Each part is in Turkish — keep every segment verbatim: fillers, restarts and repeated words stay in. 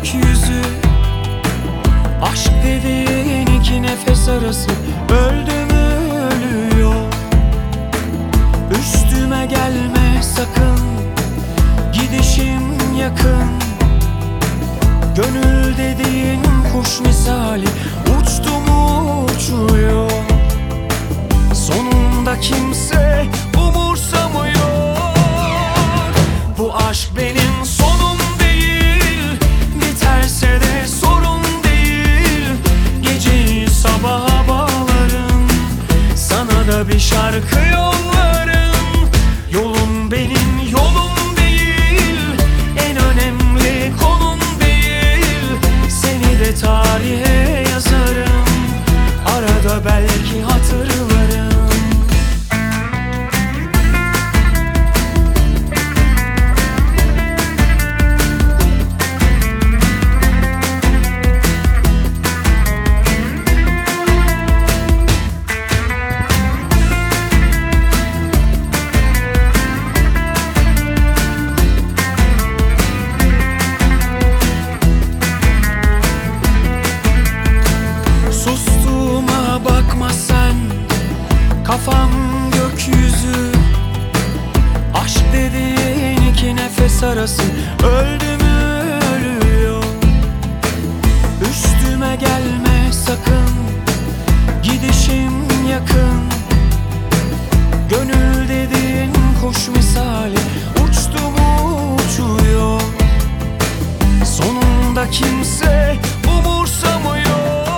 gökyüzü. Aşk dediğin iki nefes arası, öldü mü ölüyor. Üstüme gelme sakın, gidişim yakın. Gönül dediğin kuş misali, uçtu mu uçuyor. Sonunda kimse umursamıyor. Bu aşk benim sonum değil, biterse de sorun değil. Geceyi sabaha bağlarım, sana da bir şarkı yollarım. Yolun benim yolum değil, en önemli konum değil. Seni de tarihe yazarım, arada belki hatırlarım. Sustuğuma bakma sen, kafam gökyüzü. Aşk dediğin iki nefes arası, öldü mü ölüyor. Üstüme gelme sakın, gidişim yakın. Gönül dediğin kuş misali, uçtu mu uçuyor. Sonunda kimse umursamıyor.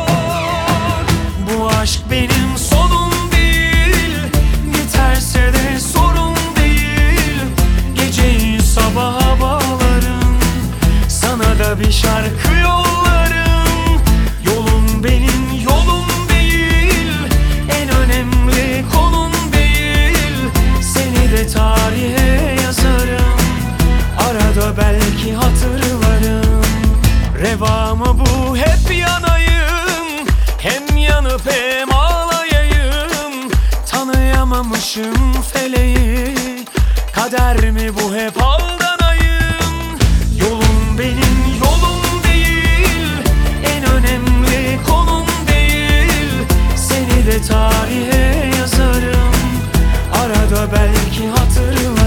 Bu aşk benim sonum değil, biterse de sorun değil. Geceyi sabaha bağlarım, sana da bir şarkı yollarım. Yolun benim yolum değil, en önemli konum değil. Seni de tarihe yazarım, arada belki hatırlarım. Reva mı bu hep yanayım, hem yanıp hem ağlayayım. Tanıyamamışım feleği, kader mi bu hep aldanayım. Yolun benim yolum değil, en önemli konum değil. Seni de tarihe yazarım, arada belki hatırlarım.